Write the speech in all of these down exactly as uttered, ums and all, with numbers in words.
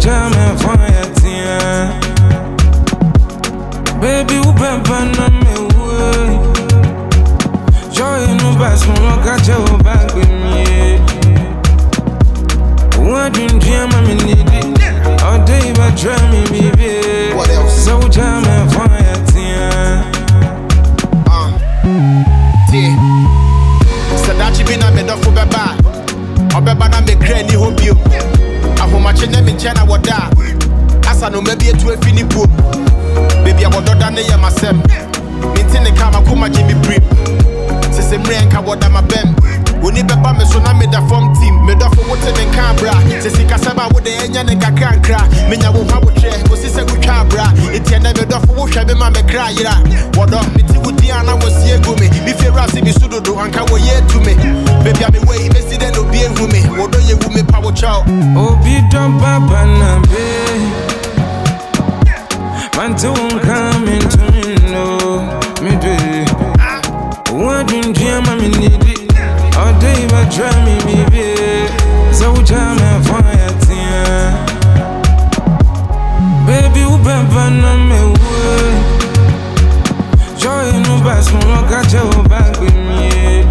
jam fire tia. Baby, you been na me way. Joy no best one got your back with me. What dream jam me need it. All day but try me baby. What else? So jam fire tia. Uh, tia. Sadachi bina me do for beba. Obeba na me kra ni hobio. Ahomache na me nchana woda. Asa no maybe to a fini boom. Baby I wodo da na ye masem. Minti ne kama kuma Jimmy Brim. Sese mre enka woda ma bem. Oni beba me so na me da form team. Me do for wote ne kabra. Sese kasaba wo de enya ne kakra. Menya wo ha wo tre. Wo sese ku twabra. Eti na me do for wo hwe be ma me kra yira. Wodo meti wudi ana wo sie go me. Mi fe rasi bi sudodo anka wo ye to me. Baby I me way me see den obi ehu me. Wodo ye wu me pa wo chow. Obi don papa na be. Man to come into me no me do. What dream jam me need it. All day but try me baby. So jam fire tia. Baby you been na me way. Joy no best one got your back with me.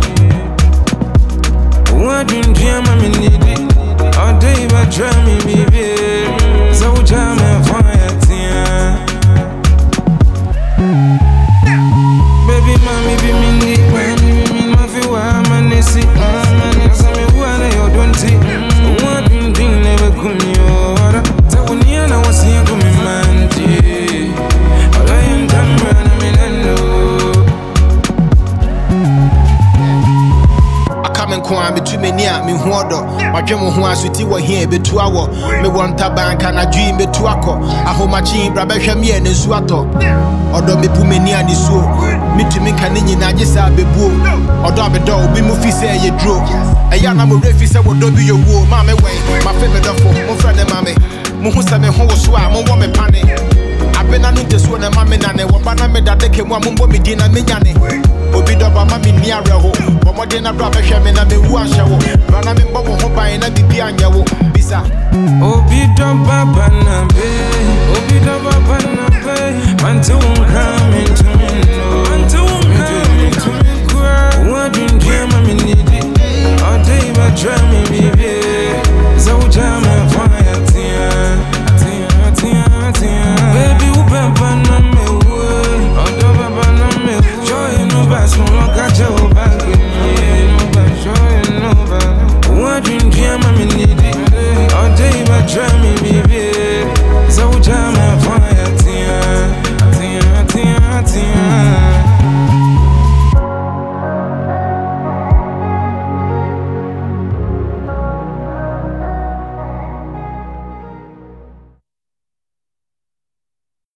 What dream jam me need it. All day but try me baby. So jam fire tia. Baby mommy be me need, mommy be me my feel I'm a nissy. I'm a nissy, me who I know don't see. What dream dream never come your. So when you know what's here come in man day. All I am done run I mean I know. I come and come between me near me huodo. My dream who has with you here be two hour. Me want a bank and a dream be two ako. I hold my chin, brabesha me and swato. Odo me pu me near the so. Me to me can in na just a be boo. Odo be do be mu fi say ye dro. A young am refi say what do be your wo. Mama way, my favorite dofo, my friend and mammy. Mu say me ho so a mo wo me pane. Abena no te so na mammy na ne wo bana me da deke mu ambo me din na me nyane. Obi do ba mami ni awe ho. Bo mo den na bra be hwe me na me wu ahye wo. Bra na me mbo ho ban na bibi anya wo. Bisa. Obi do papa na be. Obi do papa na be. Man to come into me no. Man to come into me cry. What dream jam me need it. All day but try